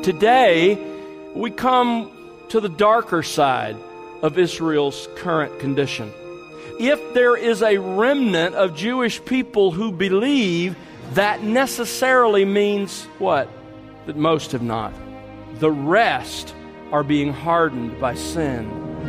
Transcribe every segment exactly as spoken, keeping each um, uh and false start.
Today, we come to the darker side of Israel's current condition. If there is a remnant of Jewish people who believe, that necessarily means what? That most have not. The rest are being hardened by sin.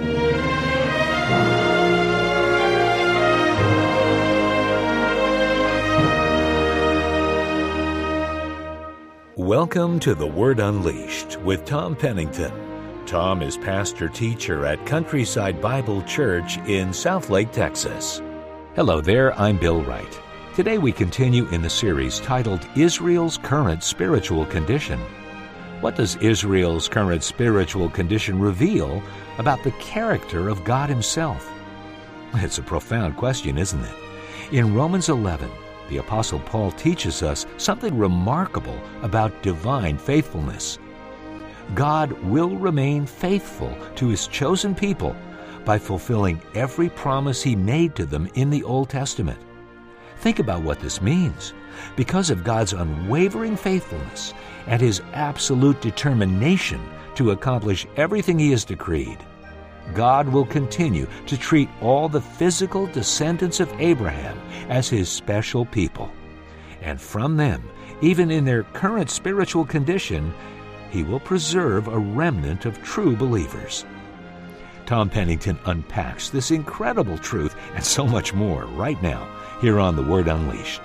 Welcome to The Word Unleashed with Tom Pennington. Tom is pastor-teacher at Countryside Bible Church in Southlake, Texas. Hello there, I'm Bill Wright. Today we continue in the series titled Israel's Current Spiritual Condition. What does Israel's current spiritual condition reveal about the character of God Himself? It's a profound question, isn't it? In Romans eleven, the Apostle Paul teaches us something remarkable about divine faithfulness. God will remain faithful to His chosen people by fulfilling every promise He made to them in the Old Testament. Think about what this means. Because of God's unwavering faithfulness and His absolute determination to accomplish everything He has decreed, God will continue to treat all the physical descendants of Abraham as His special people. And from them, even in their current spiritual condition, He will preserve a remnant of true believers. Tom Pennington unpacks this incredible truth and so much more right now here on The Word Unleashed.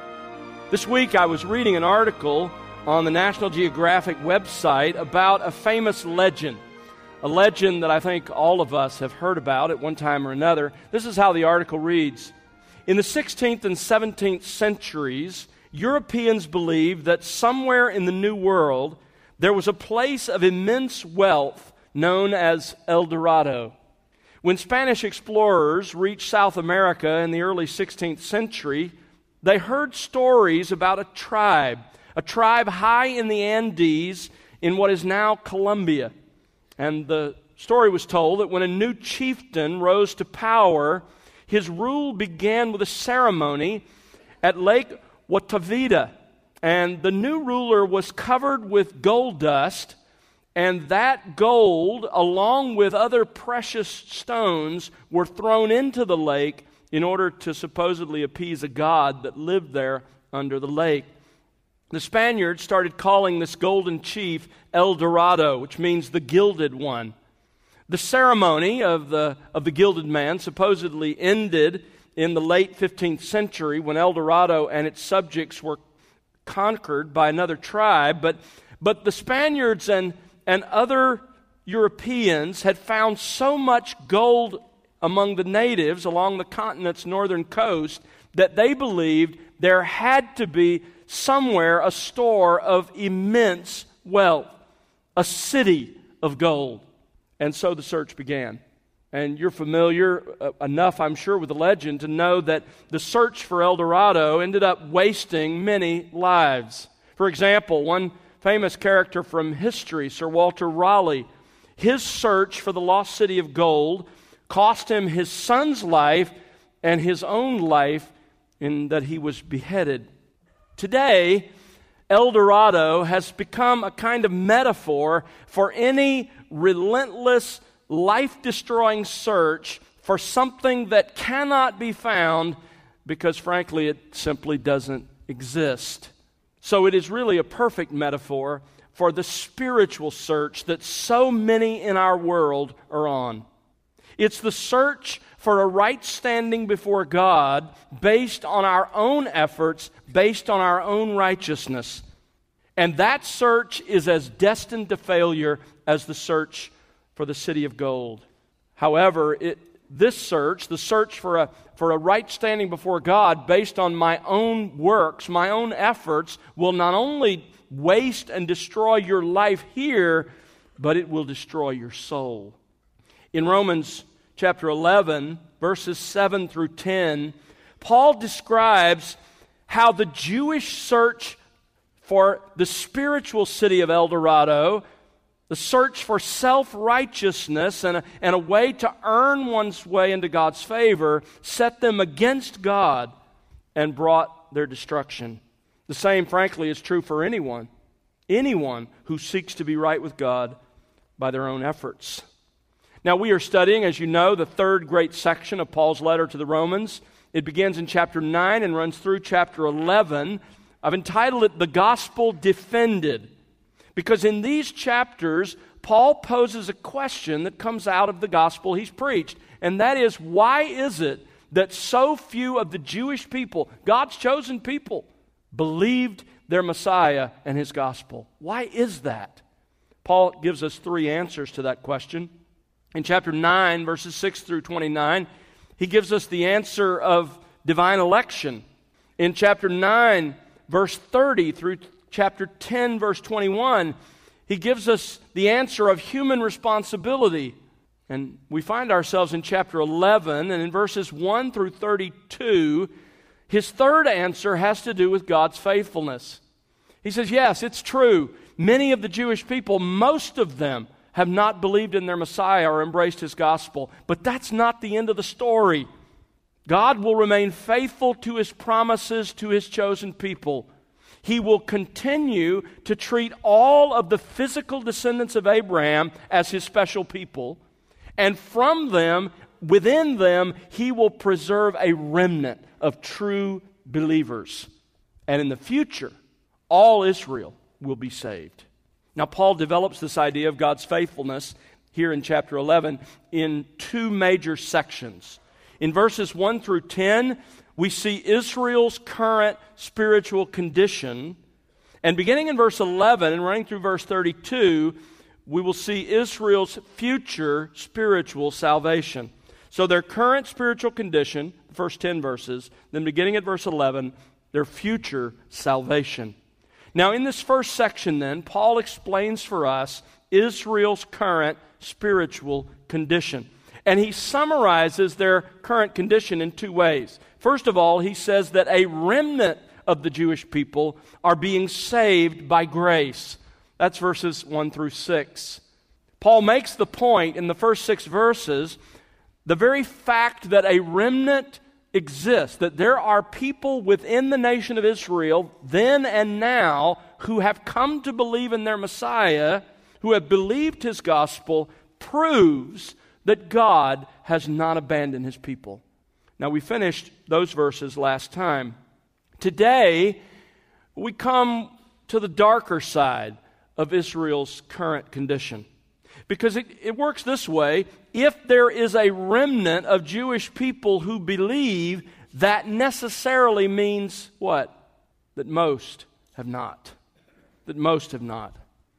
This week I was reading an article on the National Geographic website about a famous legend, a legend that I think all of us have heard about at one time or another. This is how the article reads. In the sixteenth and seventeenth centuries, Europeans believed that somewhere in the New World there was a place of immense wealth known as El Dorado. When Spanish explorers reached South America in the early sixteenth century, they heard stories about a tribe, a tribe high in the Andes in what is now Colombia. And the story was told that when a new chieftain rose to power, his rule began with a ceremony at Lake Guatavita. And the new ruler was covered with gold dust, and that gold, along with other precious stones, were thrown into the lake in order to supposedly appease a god that lived there under the lake. The Spaniards started calling this golden chief El Dorado, which means the gilded one. The ceremony of the, of the gilded man supposedly ended in the late fifteenth century when El Dorado and its subjects were conquered by another tribe, but, but the Spaniards and, and other Europeans had found so much gold among the natives along the continent's northern coast that they believed there had to be somewhere a store of immense wealth, a city of gold. And so the search began. And you're familiar uh, enough, I'm sure, with the legend to know that the search for El Dorado ended up wasting many lives. For example, one famous character from history, Sir Walter Raleigh, his search for the lost city of gold cost him his son's life and his own life in that he was beheaded. Today, El Dorado has become a kind of metaphor for any relentless, life-destroying search for something that cannot be found because, frankly, it simply doesn't exist. So it is really a perfect metaphor for the spiritual search that so many in our world are on. It's the search for a right standing before God based on our own efforts, based on our own righteousness. And that search is as destined to failure as the search for the city of gold. However, it, this search, the search for a, for a right standing before God based on my own works, my own efforts, will not only waste and destroy your life here, but it will destroy your soul. In Romans chapter eleven, verses seven through ten, Paul describes how the Jewish search for the spiritual city of El Dorado, the search for self-righteousness and a, and a way to earn one's way into God's favor, set them against God and brought their destruction. The same, frankly, is true for anyone. anyone who seeks to be right with God by their own efforts. Now, we are studying, as you know, the third great section of Paul's letter to the Romans. It begins in chapter nine and runs through chapter eleven. I've entitled it The Gospel Defended, because in these chapters, Paul poses a question that comes out of the gospel he's preached, and that is, why is it that so few of the Jewish people, God's chosen people, believed their Messiah and his gospel? Why is that? Paul gives us three answers to that question. In chapter nine, verses six through twenty-nine, he gives us the answer of divine election. In chapter nine, verse thirty through chapter ten, verse twenty-one, he gives us the answer of human responsibility. And we find ourselves in chapter eleven, and in verses one through thirty-two, his third answer has to do with God's faithfulness. He says, yes, it's true. Many of the Jewish people, most of them, have not believed in their Messiah or embraced his gospel. But that's not the end of the story. God will remain faithful to his promises to his chosen people. He will continue to treat all of the physical descendants of Abraham as his special people. And from them, within them, he will preserve a remnant of true believers. And in the future, all Israel will be saved. Now, Paul develops this idea of God's faithfulness here in chapter eleven in two major sections. In verses one through ten, we see Israel's current spiritual condition. And beginning in verse eleven and running through verse thirty-two, we will see Israel's future spiritual salvation. So their current spiritual condition, the first ten verses, then beginning at verse eleven, their future salvation. Now, in this first section, then, Paul explains for us Israel's current spiritual condition. And he summarizes their current condition in two ways. First of all, he says that a remnant of the Jewish people are being saved by grace. That's verses one through six. Paul makes the point in the first six verses, the very fact that a remnant exists, that there are people within the nation of Israel then and now who have come to believe in their Messiah, who have believed his gospel, proves that God has not abandoned his people. Now, we finished those verses last time. Today, we come to the darker side of Israel's current condition. Because it, it works this way: if there is a remnant of Jewish people who believe, that necessarily means what? That most have not. That most have not.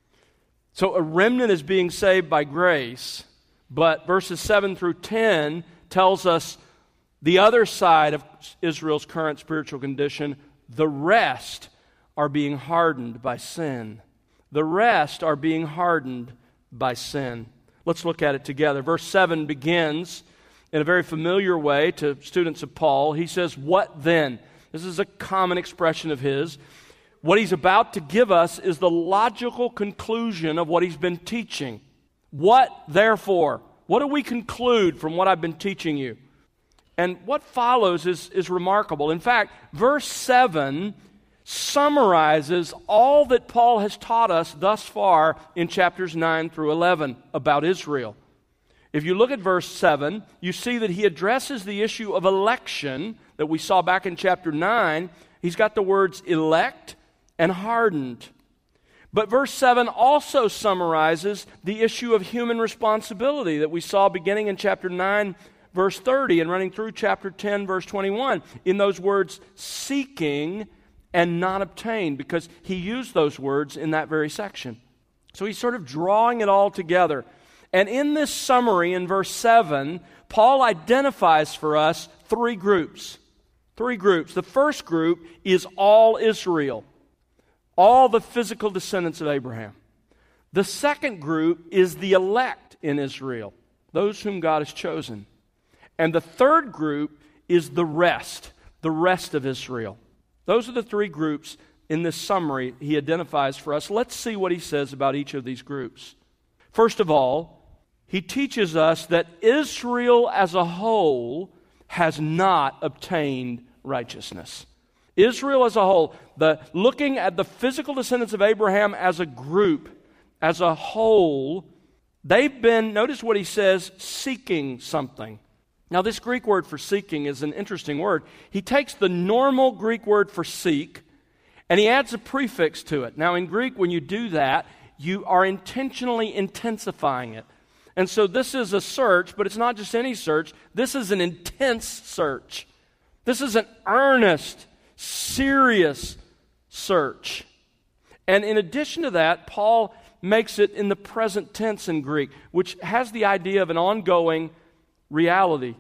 So a remnant is being saved by grace, but verses seven through ten tells us the other side of Israel's current spiritual condition: the rest are being hardened by sin. The rest are being hardened by sin. Let's look at it together. Verse seven begins in a very familiar way to students of Paul. He says, "What then?" This is a common expression of his. What he's about to give us is the logical conclusion of what he's been teaching. What therefore? What do we conclude from what I've been teaching you? And what follows is, is remarkable. In fact, verse seven summarizes all that Paul has taught us thus far in chapters nine through eleven about Israel. If you look at verse seven, you see that he addresses the issue of election that we saw back in chapter nine. He's got the words elect and hardened. But verse seven also summarizes the issue of human responsibility that we saw beginning in chapter nine, verse thirty, and running through chapter ten, verse twenty-one, in those words, seeking and not obtained, because he used those words in that very section. So he's sort of drawing it all together. And in this summary in verse seven, Paul identifies for us three groups. Three groups. The first group is all Israel, all the physical descendants of Abraham. The second group is the elect in Israel, those whom God has chosen. And the third group is the rest, the rest of Israel. Those are the three groups in this summary he identifies for us. Let's see what he says about each of these groups. First of all, he teaches us that Israel as a whole has not obtained righteousness. Israel as a whole, the looking at the physical descendants of Abraham as a group, as a whole, they've been, notice what he says, seeking something. Now, this Greek word for seeking is an interesting word. He takes the normal Greek word for seek, and he adds a prefix to it. Now, in Greek, when you do that, you are intentionally intensifying it. And so this is a search, but it's not just any search. This is an intense search. This is an earnest, serious search. And in addition to that, Paul makes it in the present tense in Greek, which has the idea of an ongoing reality.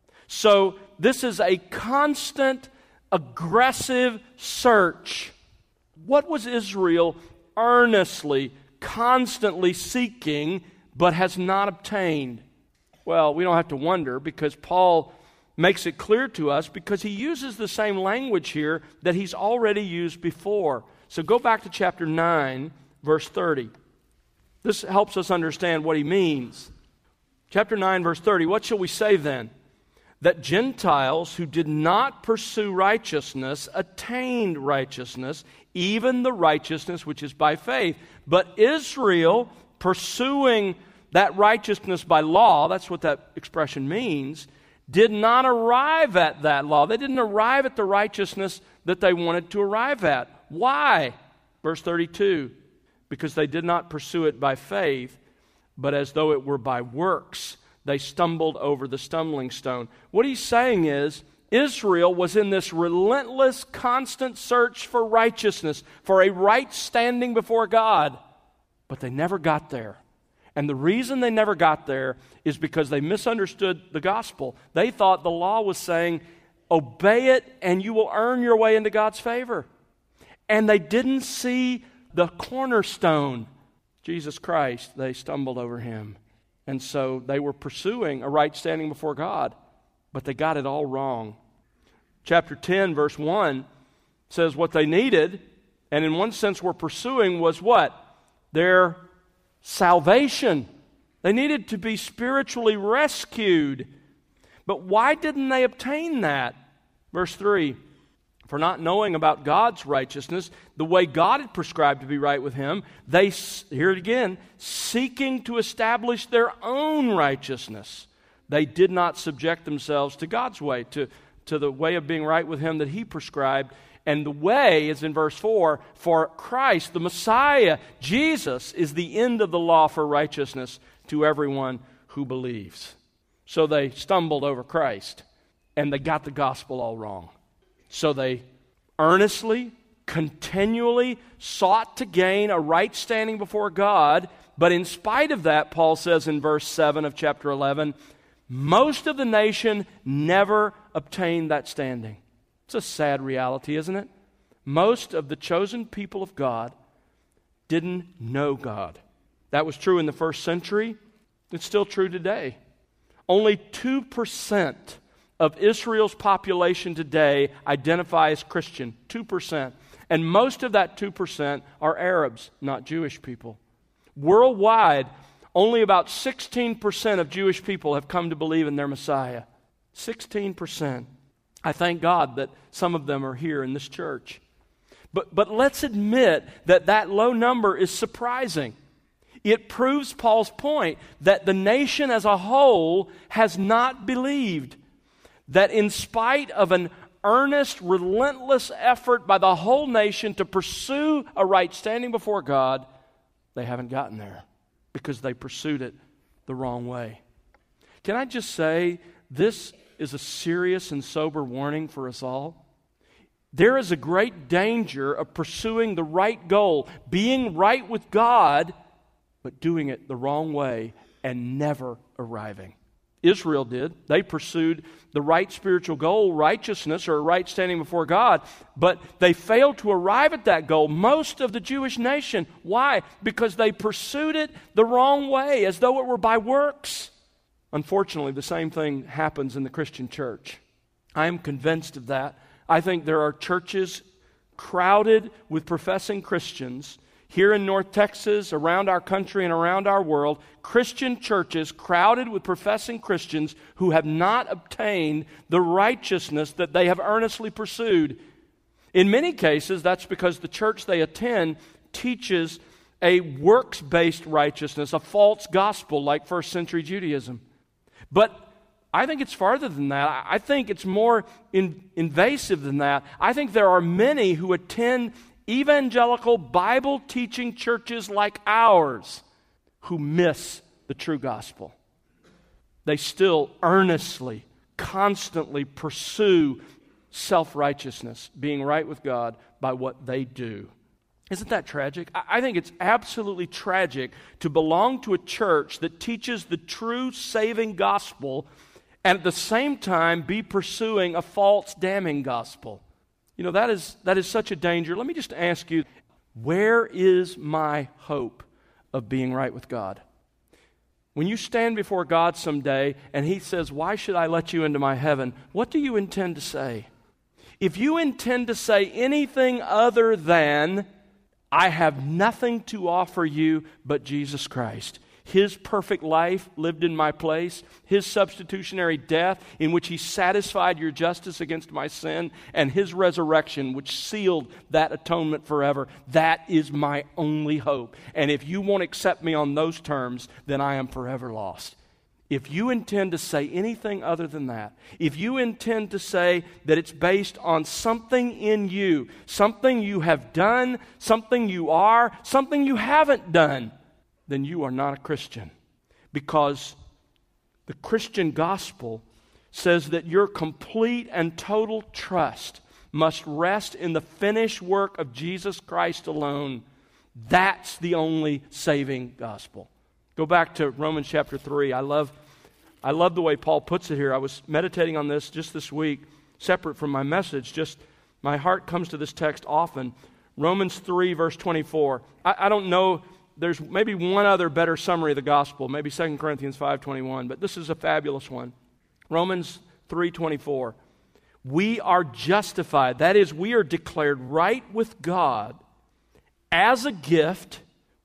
So this is a constant, aggressive search. What was Israel earnestly, constantly seeking, but has not obtained? Well, we don't have to wonder, because Paul makes it clear to us, because he uses the same language here that he's already used before. So go back to chapter nine, verse thirty. This helps us understand what he means. Chapter nine, verse thirty, what shall we say then? That Gentiles who did not pursue righteousness attained righteousness, even the righteousness which is by faith. But Israel, pursuing that righteousness by law, that's what that expression means, did not arrive at that law. They didn't arrive at the righteousness that they wanted to arrive at. Why? Verse thirty-two, because they did not pursue it by faith, but as though it were by works. They stumbled over the stumbling stone. What he's saying is, Israel was in this relentless, constant search for righteousness, for a right standing before God, but they never got there. And the reason they never got there is because they misunderstood the gospel. They thought the law was saying, obey it and you will earn your way into God's favor. And they didn't see the cornerstone, Jesus Christ. They stumbled over him. And so they were pursuing a right standing before God, but they got it all wrong. Chapter ten, verse one says what they needed, and in one sense were pursuing, was what? Their salvation. They needed to be spiritually rescued. But why didn't they obtain that? Verse three, for not knowing about God's righteousness, the way God had prescribed to be right with him, they, hear it again, seeking to establish their own righteousness. They did not subject themselves to God's way, to, to the way of being right with him that he prescribed. And the way is in verse four, for Christ, the Messiah, Jesus, is the end of the law for righteousness to everyone who believes. So they stumbled over Christ, and they got the gospel all wrong. So they earnestly, continually sought to gain a right standing before God, but in spite of that, Paul says in verse seven of chapter eleven, most of the nation never obtained that standing. It's a sad reality, isn't it? Most of the chosen people of God didn't know God. That was true in the first century. It's still true today. Only two percent of Israel's population today identify as Christian, two percent. And most of that two percent are Arabs, not Jewish people. Worldwide, only about sixteen percent of Jewish people have come to believe in their Messiah. sixteen percent. I thank God that some of them are here in this church. But, but let's admit that that low number is surprising. It proves Paul's point that the nation as a whole has not believed. That in spite of an earnest, relentless effort by the whole nation to pursue a right standing before God, they haven't gotten there because they pursued it the wrong way. Can I just say, this is a serious and sober warning for us all. There is a great danger of pursuing the right goal, being right with God, but doing it the wrong way and never arriving. Israel did. They pursued the right spiritual goal, righteousness, or right standing before God, but they failed to arrive at that goal. Most of the Jewish nation. Why? Because they pursued it the wrong way, as though it were by works. Unfortunately, the same thing happens in the Christian church. I am convinced of that. I think there are churches crowded with professing Christians here in North Texas, around our country and around our world, Christian churches crowded with professing Christians who have not obtained the righteousness that they have earnestly pursued. In many cases, that's because the church they attend teaches a works-based righteousness, a false gospel like first century Judaism. But I think it's farther than that. I think it's more in, invasive than that. I think there are many who attend evangelical Bible-teaching churches like ours who miss the true gospel. They still earnestly, constantly pursue self-righteousness, being right with God by what they do. Isn't that tragic? I think it's absolutely tragic to belong to a church that teaches the true saving gospel and at the same time be pursuing a false damning gospel. You know, that is that is such a danger. Let me just ask you, where is my hope of being right with God? When you stand before God someday and He says, "Why should I let you into my heaven?" what do you intend to say? If you intend to say anything other than, "I have nothing to offer you but Jesus Christ, His perfect life lived in my place, His substitutionary death in which He satisfied your justice against my sin, and His resurrection which sealed that atonement forever. That is my only hope. And if you won't accept me on those terms, then I am forever lost." If you intend to say anything other than that, if you intend to say that it's based on something in you, something you have done, something you are, something you haven't done, then you are not a Christian. Because the Christian gospel says that your complete and total trust must rest in the finished work of Jesus Christ alone. That's the only saving gospel. Go back to Romans chapter three. I love, I love the way Paul puts it here. I was meditating on this just this week, separate from my message. Just my heart comes to this text often. Romans three, verse twenty-four. I, I don't know, there's maybe one other better summary of the gospel, maybe Second Corinthians five twenty-one, but this is a fabulous one. Romans three twenty-four. We are justified, that is, we are declared right with God as a gift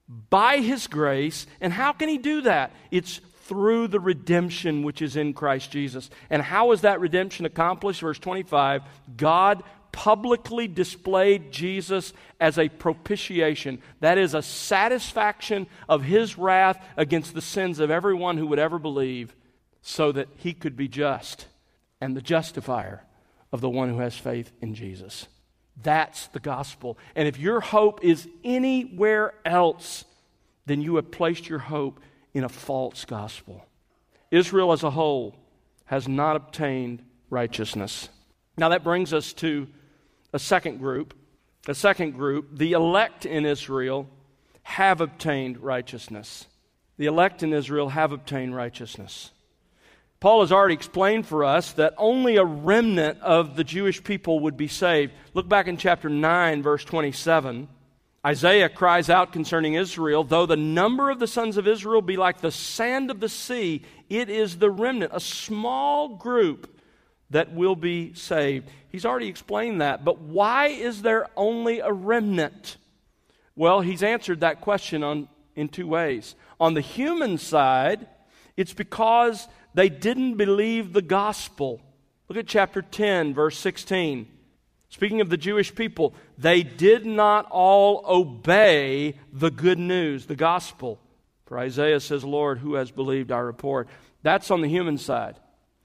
by His grace. And how can He do that? It's through the redemption which is in Christ Jesus. And how is that redemption accomplished? Verse twenty-five, God publicly displayed Jesus as a propitiation. That is a satisfaction of His wrath against the sins of everyone who would ever believe, so that He could be just and the justifier of the one who has faith in Jesus. That's the gospel. And if your hope is anywhere else, then you have placed your hope in a false gospel. Israel as a whole has not obtained righteousness. Now that brings us to a second group. A second group, the elect in Israel have obtained righteousness. The elect in Israel have obtained righteousness. Paul has already explained for us that only a remnant of the Jewish people would be saved. Look back in chapter nine, verse twenty-seven. Isaiah cries out concerning Israel, "Though the number of the sons of Israel be like the sand of the sea, it is the remnant," a small group that will be saved. He's already explained that. But why is there only a remnant? Well, he's answered that question on, in two ways. On the human side, it's because they didn't believe the gospel. Look at chapter ten, verse sixteen. Speaking of the Jewish people, they did not all obey the good news, the gospel. For Isaiah says, "Lord, who has believed our report?" That's on the human side.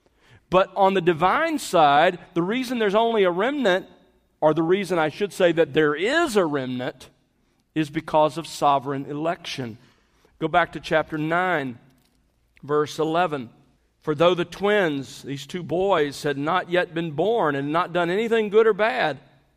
But on the divine side, the reason there's only a remnant, or the reason I should say that there is a remnant, is because of sovereign election. Go back to chapter nine, verse eleven. "For though the twins," these two boys, "had not yet been born and not done anything good or bad,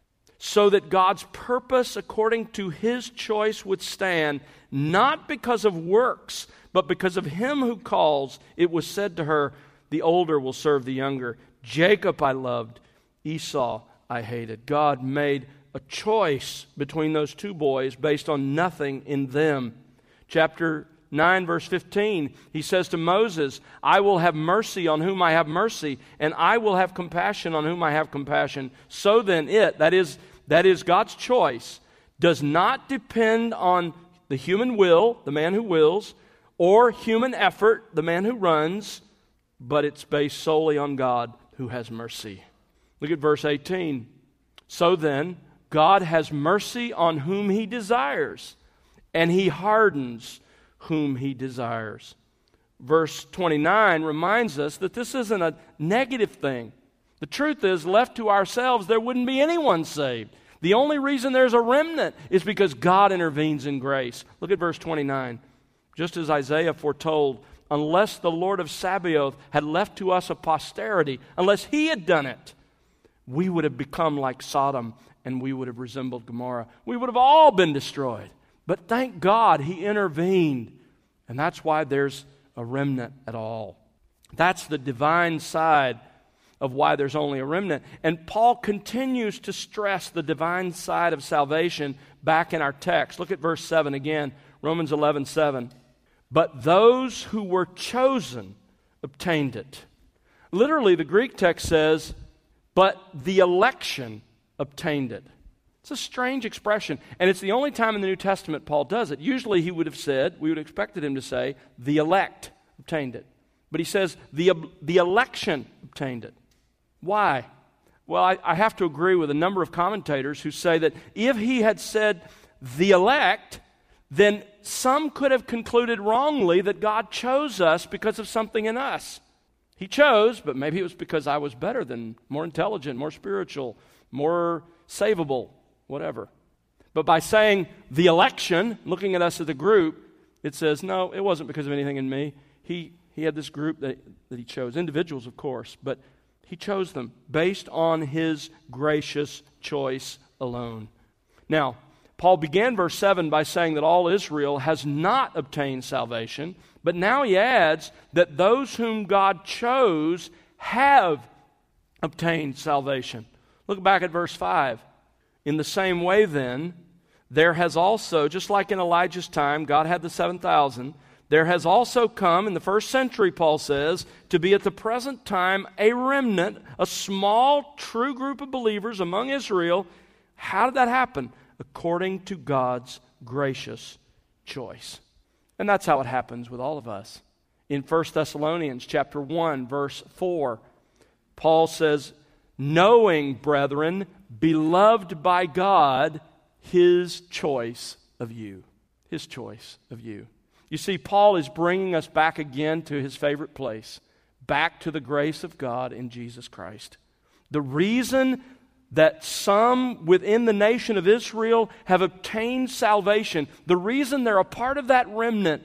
so that God's purpose according to His choice would stand, not because of works, but because of Him who calls, it was said to her, the older will serve the younger. Jacob I loved, Esau I hated." God made a choice between those two boys based on nothing in them. Chapter nine, verse fifteen, He says to Moses, "I will have mercy on whom I have mercy, and I will have compassion on whom I have compassion." So then it, that is, that is God's choice, does not depend on the human will, the man who wills, or human effort, the man who runs, but it's based solely on God who has mercy. Look at verse eighteen. So then, God has mercy on whom he desires, and he hardens whom he desires. Verse twenty-nine reminds us that this isn't a negative thing. The truth is, left to ourselves, there wouldn't be anyone saved. The only reason there's a remnant is because God intervenes in grace. Look at verse twenty-nine. Just as Isaiah foretold, unless the Lord of Sabaoth had left to us a posterity, unless he had done it, we would have become like Sodom and we would have resembled Gomorrah. We would have all been destroyed. But thank God he intervened. And that's why there's a remnant at all. That's the divine side of why there's only a remnant. And Paul continues to stress the divine side of salvation back in our text. Look at verse seven again, Romans eleven seven. But those who were chosen obtained it. Literally, the Greek text says, but the election obtained it. It's a strange expression, and it's the only time in the New Testament Paul does it. Usually he would have said, we would have expected him to say, the elect obtained it. But he says, the, the election obtained it. Why? Well, I, I have to agree with a number of commentators who say that if he had said the elect, then some could have concluded wrongly that God chose us because of something in us. He chose, but maybe it was because I was better than, more intelligent, more spiritual, more savable, whatever. But by saying the election, looking at us as a group, it says, no, it wasn't because of anything in me. He he had this group that, that he chose, individuals, of course, but he chose them based on his gracious choice alone. Now, Paul began verse seven by saying that all Israel has not obtained salvation, but now he adds that those whom God chose have obtained salvation. Look back at verse five. In the same way then, there has also, just like in Elijah's time, God had the seven thousand, there has also come, in the first century, Paul says, to be at the present time a remnant, a small, true group of believers among Israel. How did that happen? According to God's gracious choice. And that's how it happens with all of us. In First Thessalonians chapter one, verse four, Paul says, knowing, brethren, beloved by God, his choice of you. His choice of you. You see, Paul is bringing us back again to his favorite place, back to the grace of God in Jesus Christ. The reason that some within the nation of Israel have obtained salvation, the reason they're a part of that remnant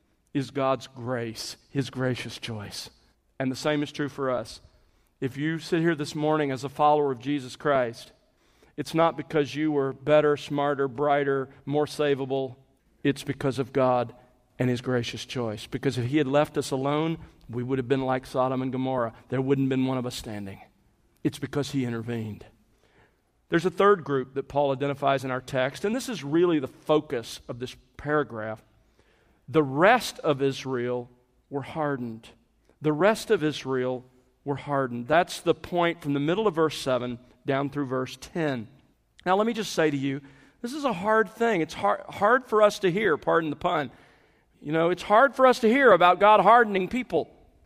is God's grace, his gracious choice. And the same is true for us. If you sit here this morning as a follower of Jesus Christ, it's not because you were better, smarter, brighter, more savable. It's because of God and his gracious choice. Because if he had left us alone, we would have been like Sodom and Gomorrah. There wouldn't have been one of us standing. It's because he intervened. There's a third group that Paul identifies in our text, and this is really the focus of this paragraph. The rest of Israel were hardened. The rest of Israel were hardened. That's the point from the middle of verse seven down through verse ten. Now let me just say to you, this is a hard thing. It's hard, hard for us to hear, pardon the pun. You know, it's hard for us to hear about God hardening people.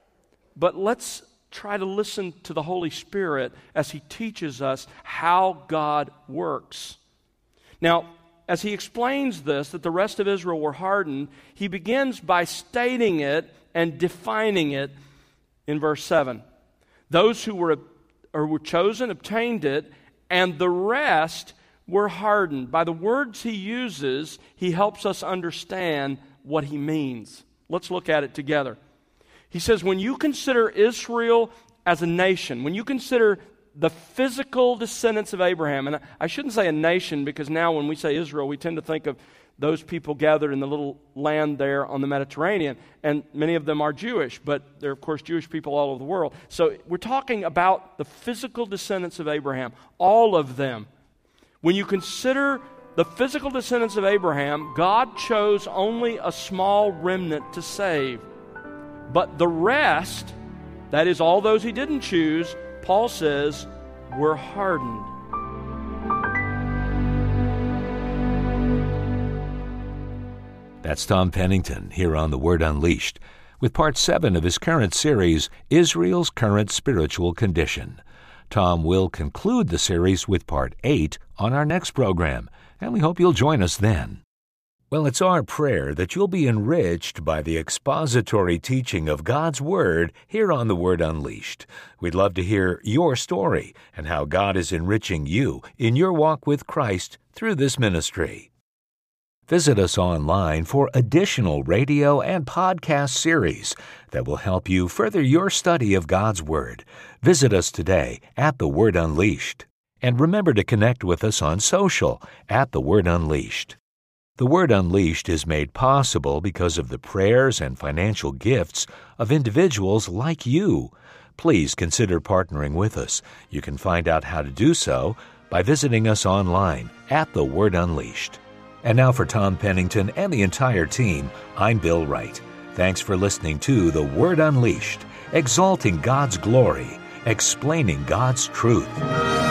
But let's try to listen to the Holy Spirit as he teaches us how God works. Now, as he explains this, that the rest of Israel were hardened, he begins by stating it and defining it in verse seven. Those who were, or were chosen obtained it, and the rest were hardened. By the words he uses, he helps us understand what he means. Let's look at it together. He says, when you consider Israel as a nation, when you consider the physical descendants of Abraham, and I shouldn't say a nation, because now when we say Israel, we tend to think of those people gathered in the little land there on the Mediterranean, and many of them are Jewish, but there are, of course, Jewish people all over the world. So we're talking about the physical descendants of Abraham, all of them. When you consider the physical descendants of Abraham, God chose only a small remnant to save. But the rest, that is all those he didn't choose, Paul says, were hardened. That's Tom Pennington here on The Word Unleashed with part seven of his current series, Israel's Current Spiritual Condition. Tom will conclude the series with Part eight on our next program, and we hope you'll join us then. Well, it's our prayer that you'll be enriched by the expository teaching of God's Word here on The Word Unleashed. We'd love to hear your story and how God is enriching you in your walk with Christ through this ministry. Visit us online for additional radio and podcast series that will help you further your study of God's Word. Visit us today at The Word Unleashed. And remember to connect with us on social at The Word Unleashed. The Word Unleashed is made possible because of the prayers and financial gifts of individuals like you. Please consider partnering with us. You can find out how to do so by visiting us online at The Word Unleashed. And now for Tom Pennington and the entire team, I'm Bill Wright. Thanks for listening to The Word Unleashed, exalting God's glory, explaining God's truth.